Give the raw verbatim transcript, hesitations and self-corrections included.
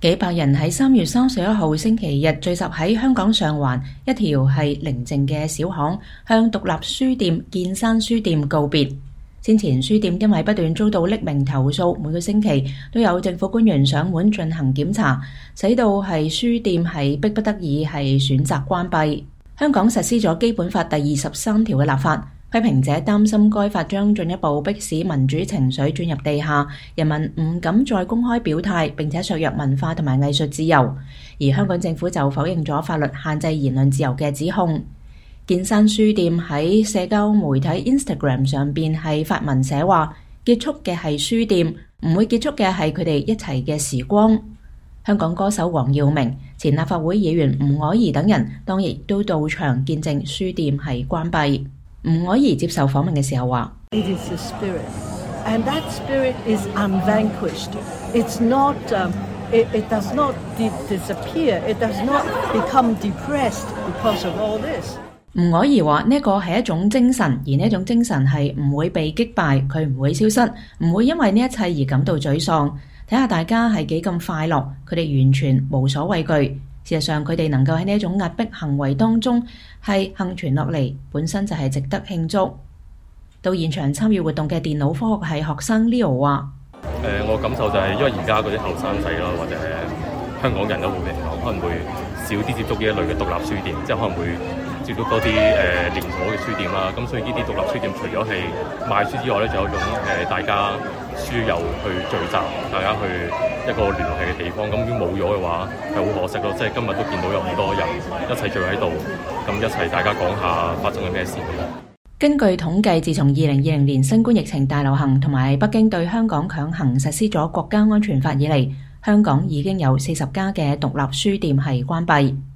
幾百人喺三月三十一號星期日聚集喺香港上環一條係寧靜嘅小巷，向獨立書店建山書店告別。先前書店因為不斷遭到匿名投訴，每個星期都有政府官員上門進行檢查，使到係書店係迫不得已係選擇關閉。香港實施咗基本法第二十三條嘅立法。批評者擔心該法將進一步迫使民主情緒轉入地下，人民唔敢再公開表態，並且削弱文化同埋藝術自由。而香港政府就否認咗法律限制言論自由嘅指控。建山書店喺社交媒體 Instagram 上邊係發文寫話，結束嘅係書店，唔會結束嘅係佢哋一齊嘅時光。香港歌手黃耀明、前立法會議員吳靄儀等人當日都到場見證書店係關閉。吳靄儀接受訪問嘅時候話 ：It is a spirit, and that spirit is unvanquished. It's not, um, it, it does not disappear. It does not become depressed because of all this. 吳靄儀話：呢個係一種精神，而呢種精神係唔會被擊敗，佢唔會消失，唔會因為呢一切而感到沮喪。睇下大家係幾咁快樂，佢哋完全無所畏懼。事實上，佢哋能夠喺呢一種壓迫行為當中係幸存落嚟，本身就係值得慶祝。到現場參與活動嘅電腦科學系學生 Leo 話： 誒、呃，我感受就係因為而家嗰啲後生仔啦，或者係香港人都會嚟講，可能會少啲接觸呢一類嘅獨立書店，即係可能會接觸多啲誒、呃、連鎖嘅書店啦。咁所以呢啲獨立書店除咗係賣書之外咧，就有一種誒、呃、大家書友去聚集，大家去一個聯繫嘅地方。咁如果冇咗嘅話，係好可惜咯。即係今日都見到有咁多人一齊聚喺度，咁一齊大家講下發生咗咩事。 根據統計，自從二零二零年新冠疫情大流行同埋北京對香港強行實施咗國家安全法以嚟，香港已經有四十家嘅獨立書店係關閉。